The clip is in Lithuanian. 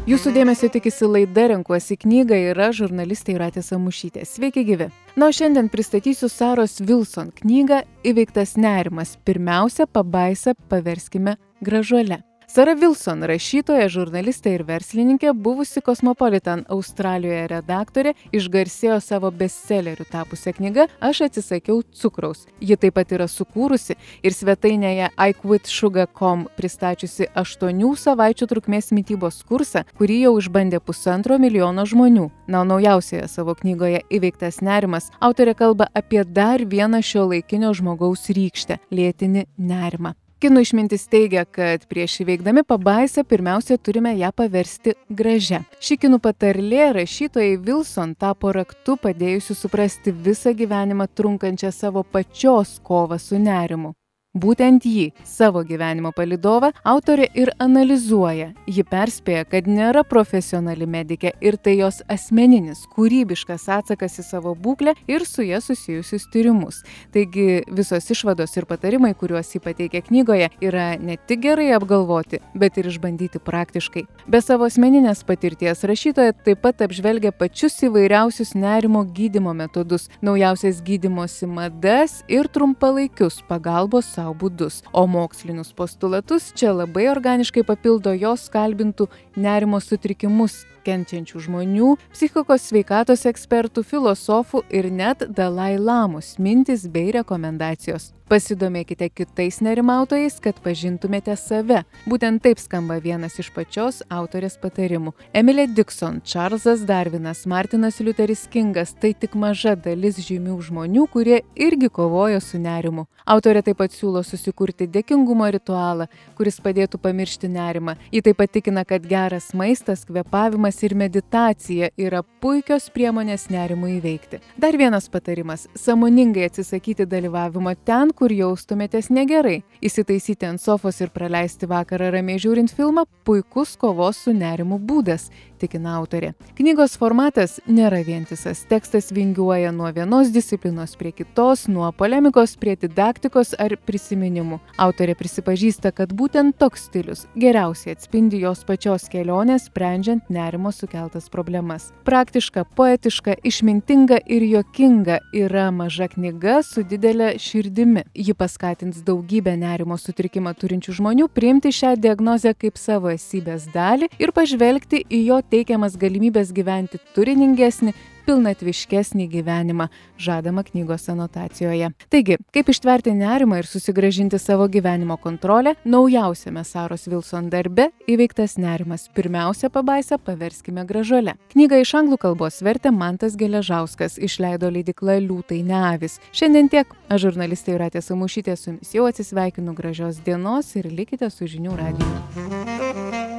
Jūsų dėmesio tikisi laida Renkuosi knygą ir aš, žurnalistė Jūratė Samušytė. Sveiki gyvi. Na, o šiandien pristatysiu Saros Wilson knygą Įveiktas nerimas. Pirmiausia, pabaisą paverskime gražuole. Sara Wilson, rašytoja, žurnalistė ir verslininkė, buvusi Cosmopolitan Australijoje redaktorė, išgarsėjo savo bestseleriu tapusią knygą Aš atsisakiau cukraus. Ji taip pat yra sukūrusi ir svetainėje iQuitSugar.com pristačiusi 8 savaičių trukmės mitybos kursą, kurį jau išbandė 1,5 milijono žmonių. Na, o naujausioje savo knygoje Įveiktas nerimas autorė kalba apie dar vieną šiuolaikinio žmogaus rykštę – lėtinį nerimą. Kinų išmintis teigia, kad prieš įveikdami pabaisą pirmiausia turime ją paversti gražia. Ši kinų patarlė rašytojai Wilson tapo raktu padėjusiu suprasti visą gyvenimą trunkančią savo pačios kovą su nerimu. Būtent jį, savo gyvenimo palydovą, autorė ir analizuoja. Ji perspėja, kad nėra profesionali medikė ir tai jos asmeninis, kūrybiškas atsakas į savo būklę ir su ja susijusius tyrimus. Taigi visos išvados ir patarimai, kuriuos ji pateikia knygoje, yra ne tik gerai apgalvoti, bet ir išbandyti praktiškai. Be savo asmeninės patirties rašytoja taip pat apžvelgia pačius įvairiausius nerimo gydymo metodus, naujausias gydymosi madas ir trumpalaikius pagalbos savo būdus. O mokslinius postulatus čia labai organiškai papildo jos kalbintų nerimo sutrikimus kenčiančių žmonių, psichikos sveikatos ekspertų, filosofų ir net Dalai Lamos mintys bei rekomendacijos. Pasidomėkite kitais nerimautojais, kad pažintumėte save. Būtent taip skamba vienas iš pačios autorės patarimų. Emilė Dikson, Čarlzas Darvinas, Martinas Liuteris Kingas – tai tik maža dalis žymių žmonių, kurie irgi kovojo su nerimu. Autorė taip pat siūlo susikurti dėkingumo ritualą, kuris padėtų pamiršti nerimą. Ji taip pat tikina, kad geras maistas, kvėpavimas ir meditacija yra puikios priemonės nerimui įveikti. Dar vienas patarimas – sąmoningai atsisakyti dalyvavimo ten, kur jaustumėtės negerai. Įsitaisyti ant sofos ir praleisti vakarą ramiai žiūrint filmą – puikus kovos su nerimu būdas, tikina autorė. Knygos formatas nėra vientisas. Tekstas vingiuoja nuo vienos disciplinos prie kitos, nuo polemikos prie didaktikos ar prisiminimų. Autorė prisipažįsta, kad būtent toks stilius geriausiai atspindi jos pačios kelionę sprendžiant nerimo sukeltas problemas. Praktiška, poetiška, išmintinga ir juokinga yra maža knyga su didelė širdimi. Ji paskatins daugybę nerimo sutrikimą turinčių žmonių priimti šią diagnozę kaip savo esybės dalį ir pažvelgti į jo teikiamas galimybės gyventi turiningesnį, pilnatviškesnį gyvenimą, žadama knygos anotacijoje. Taigi, kaip ištverti nerimą ir susigrąžinti savo gyvenimo kontrolę, naujausiame Saros Wilson darbe Įveiktas nerimas. Pirmiausia, pabaisą paverskime gražuole. Knygą iš anglų kalbos vertė Mantas Geležauskas, išleido leidykla Liūtai ne avys. Šiandien tiek. Aš žurnalistė Jūratė Samušytė su jumis jau atsisveikinu, gražios dienos ir likite su žinių radiju.